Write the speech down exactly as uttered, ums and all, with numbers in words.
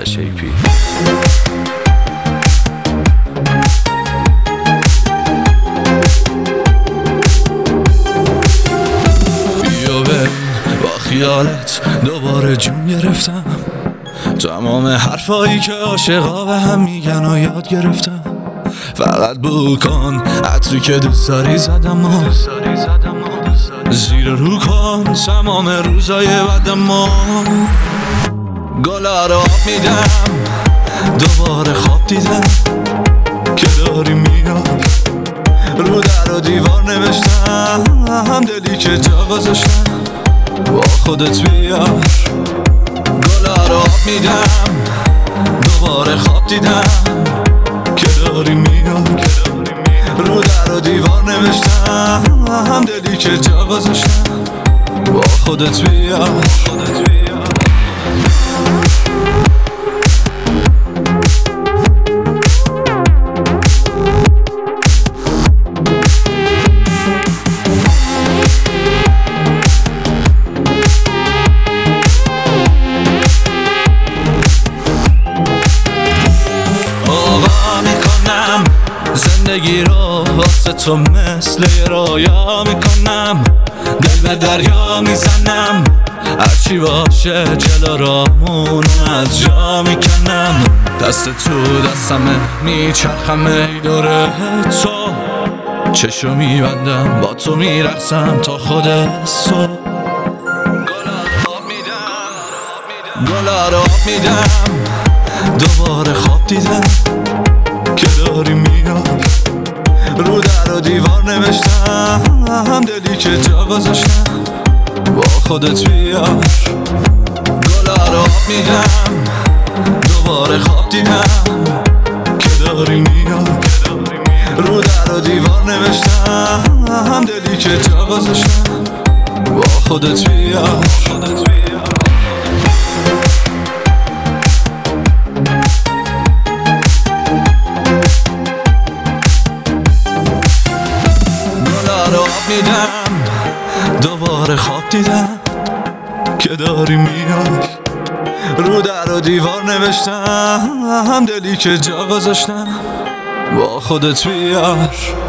اسلش ای پی. بیا بریم با خیالت دوباره جون گرفتم، تمام حرفایی که عاشقا به هم میگن و یاد گرفتم. فقط بو کن عطری که دوست داری زدم و زیر رو کن تمام روزای بدم و گلا رو آب میدم. دوباره خواب دیدم که داری میاد، رو در و دیوار نوشتم دلی که جا گذاشتم با خودت بیار. گلا رو آب میدم. دوباره خواب دیدم که داری میاد، رو در و دیوار نوشتم دلی که جا گذاشتم با خودت بیار. زندگی رو واسه تو مثل یه رویا میکنم، دل به دریا میزنم، هرچی باشه جلو رامون از جا میکنم. دست تو دستمه میچرخم ای دوره تو، چشو میبندم با تو میرقصم تا خود صبح. گلا رو آب میدم، گلا رو آب میدم. دوباره خواب دیدم که داری میاد، رو در و دیوار نوشتم دلی که جا گذاشتم با خودت بیار. گلا رو آب میدم. دوباره خواب دیدم که داری میاد، رو در و دیوار نوشتم دلی که جا گذاشتم با خودت بیار. میدم. دوباره خواب دیدم که داری میاد، رو در و دیوار نوشتم دلی که جا گذاشتم با خودت بیار.